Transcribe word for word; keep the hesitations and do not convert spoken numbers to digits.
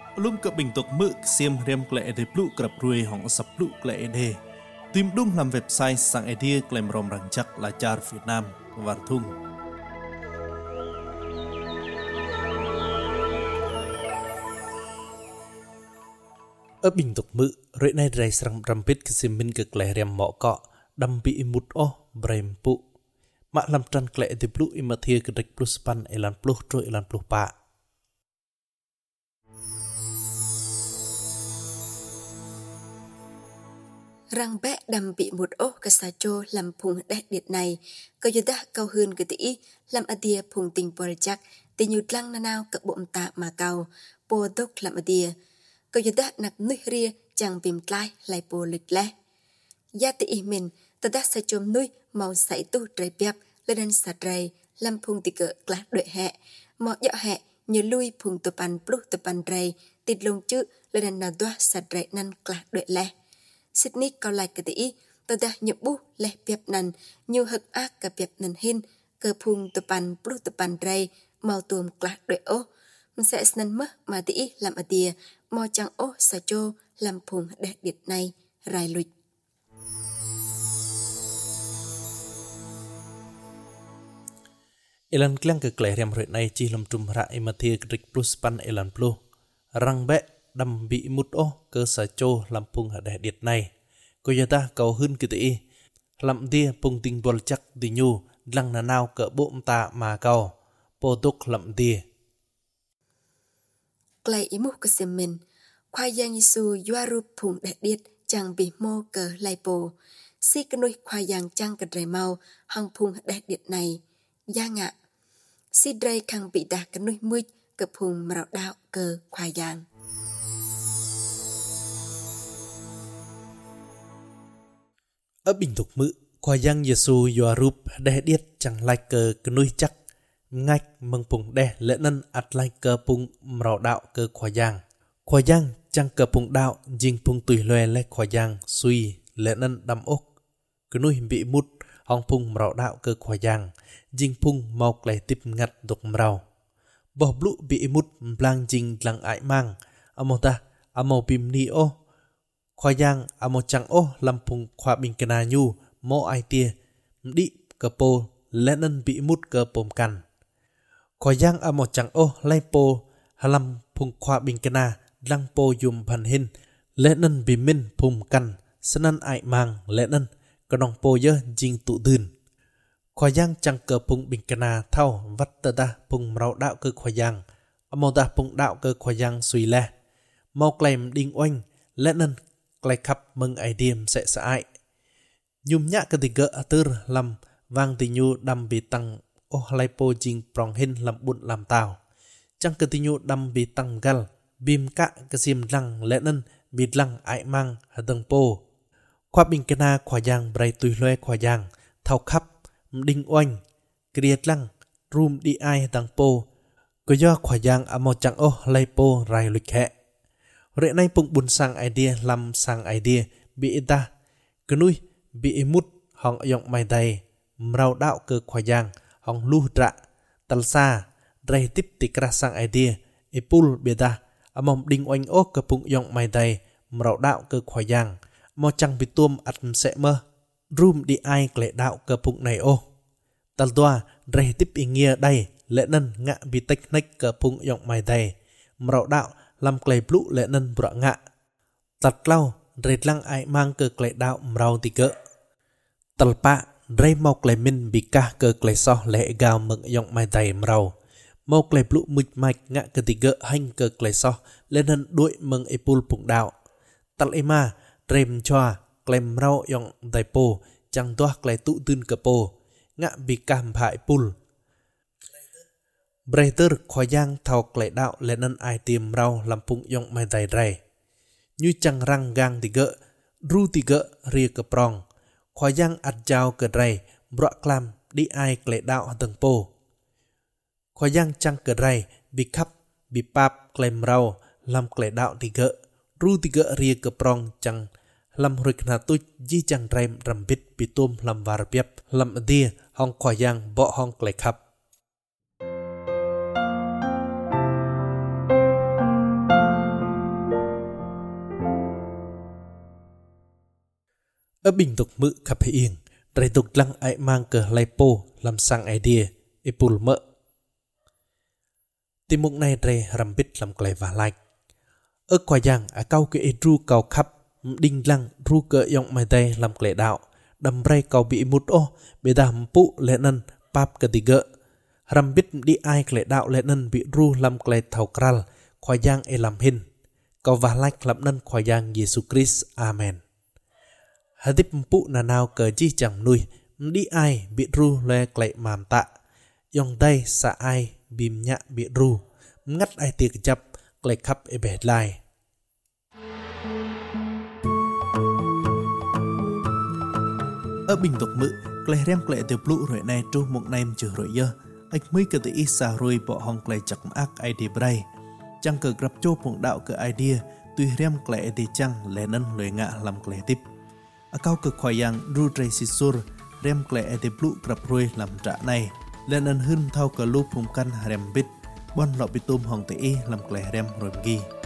Lum ke bình tục mực xiêm rem klệ để plu krap ruồi hỏng sập plu klệ để tìm đúng làm website sang idea klem rom răng chắc là char Việt Nam và thung. Ở bình tục mực rồi nay rai sang rampit ke xiêm min ke klệ rem mọ cọ đâm bị mút o brem pu mak lam tran klệ để plu imathia ke dek plus pan elan plu trôi elan plu pa. Răng bé đầm bị một ố cả xà chô làm phùng đẹp điệt này, cơ dù đã cao hơn cái tỷ, làm ở địa phùng tình bò chắc, tỷ nhụt lăng na nào cỡ bộm tạ mà cao, bò đốc làm ở địa, cơ dù đã nạc nuôi ria chẳng bìm tlai lại bò lịch lẽ. Gia tỷ mình, ta đã xà chôm nuôi màu sảy tu trời bẹp, lên đàn xà trời, làm phùng tỷ cỡ glá đội hẹ, mọ dọ hẹ, như lui phùng tập bàn blu tập bàn rầy, tịt lông chữ, lên đàn nào doa xà trời năn glá đội lẽ. Sydney cao lại cái tỷ, tôi đã nhập bút lệ bẹp nằn, nhiều hực ác cả bẹp nằn hin, cơ phung tập bàn blu tập bàn rầy, màu tuồng klát đội ô. Mình sẽ sân mất mà tỷ làm ở địa, mò chẳng ô xà chô làm phung đẹp điệt này, rai lụt. Elan klang ke kleh rem ret này chỉ làm trùm ra imathia krik plus pan elan plu. Răng bẹ đâm bị mút ô cơ sở chô làm phung hạ đẹp điệt này. Cô gia ta cầu hơn kỳ tỷ. Làm tia phung tinh bol chắc tỷ nhu lăng nà nào cỡ bộm tạ mà cầu. Bồ túc làm tia. Klei imu ke semen. Khoai yang yisu yuaru phung đẹp điệt chẳng bị mô cờ lai bồ. Si cái nuôi khoai yang chăng cờ rầy mau hăng phung đẹp điệt này. Gia ngạ. Si drei khang bị đạc cái nuôi mùi cờ phung mạo đạo cờ khoai yang. Ở bình tục mự, khoai yang Yesu yuarup đẹp điệt chẳng lai cờ cái nuôi chắc. Ngạch mừng phung đẹp lệ nân ạt lai cờ phung mạo đạo cờ khoai yang. Khoai yang chẳng cờ phung đạo dinh phung tùy loe lệ khoai yang suy lệ nân đâm ốc. Cái nuôi bị mút hong phung mạo đạo cơ khoai yang, dinh phung mau lệ tiếp ngặt độc mạo. Bỏ blue bị mút blang dinh lăng ải mang, amo ta, amo bim ni o. Khoai yang amo chẳng o làm phung khoa bình kena nhu, mo ai tia, đi cơ po, lẽ nân bị mút cơ pom căn. Khoai yang amo chẳng o lai po, halam phung khoa bình kena, lăng po yum pan hin, lẽ nân bị min phung căn, sân ải mang lẽ nân. Có nông bồ dơ dinh tụ dưn. Khoai yang chẳng cờ phung bình kena thao vắt tờ ta phung mạo đạo cơ khoai yang. Màu ta phung đạo cơ khoai yang suy lè. Màu klem đinh oanh lẽ nân klei khắp mừng ai điềm sẽ xã ai. Nhùm nhã cơ tình gỡ tыр làm vang tình nhu đâm bị tăng ô lai po dinh prong hin làm bụn làm tàu. Chẳng cơ tình nhu đâm bị tăng gal bìm cạ cơ xiêm lăng lẽ nân bị lăng ai mang hà tầng po. Khoa bình kena khoa yang bray tùy loe khoa yang thao khắp đinh oanh kriet lăng room đi ai đằng po có do khoa yang amo chẳng ô lay po rai lịch hẹ rệ nay phụng bùn sang idea làm sang idea bị ta cứ nuôi bị mút hong yong mai đầy mrao đạo cơ khoa yang hong lu rạ tal sa rai tiếp tikra sang idea epul beda amom đinh oanh ô cơ phụng yong mai đầy mrao đạo cơ khoa yang mò chẳng bị tuôm ắt sẽ mơ. Room đi ai lệ đạo cơ phụng này ô. Tal doa rây tiếp ý nghĩa đây lệ nân ngạ bị tách nách cơ phụng yong mai đầy. Mrạo đạo làm klei blue lệ nân bọa ngạ. Tật lau rây lăng ai mang cơ klei đạo mrao tì cỡ. Tal pa rây mau klei min bị ca cơ klei so lệ gào mừng yong mai đầy mrao. Mau klei blue mịch mạch ngạ cơ tì cỡ hành cơ klei so lệ nân đuổi mừng epul phụng đạo. Tal ema rem choa klem rau yong dai po chẳng toa klei tụ tưn cơ po ngạ bị cam hại pul breiter khoa yang thao klei đạo lên nân ai tiêm rau làm phung yong mai dai rai như chẳng răng gang tì gỡ ru tì gỡ ria cơ prong khoa yang ắt jao cơ rai bọa klam đi ai klei đạo tầng po khoa yang chẳng cơ rai bị khắp bị pap klem rau làm klei đạo tì gỡ ru tì gỡ ria cơ prong chẳng làm hồi khả tôi di chẳng rèm rằm bít bị tôm làm vài bếp làm đia hong khoa yang bỏ hong klei khắp. ở bình tục mự khắp yên rây tục lăng ai mang cờ lai po làm sang idea ipul mỡ tìm mục này rây rằm bít làm clay và like ở qua giang ở cao cái ru cao khắp đinh lăng ru cờ yong mai tay làm clay đạo đầm rây cao bị mút ô bị đàm pu lệ nân pap cái tì gỡ rằm bít đi ai clay đạo lệ nân bị ru làm clay thầu kral qua giang e làm hin cao và like làm nân qua giang Jesus Christ amen hadip pu na nào cờ chi chẳng nuôi đi ai bị ru le clay màm tạ yong đây sa ai bìm nhạ bị ru ngắt ai tiệc chập clay khắp e bể lai ở bình tục mự clay rem clay từ blue rồi này tru một nem chữ rồi dơ ách mới cái tự isa rồi bỏ hong clay chặt ác ai đi bray chẳng cờ gặp cho phong đạo cờ idea tuy rem clay thì chẳng lẽ nân lời ngạ làm clay tiếp ở cao cực khoai yang ru tray sisur rem clay thì blue gặp rồi làm trả này lên nân hưng thao cờ lúc phong căn rem bit bon lọ bị tôm hong tự làm clay rem rồi ghi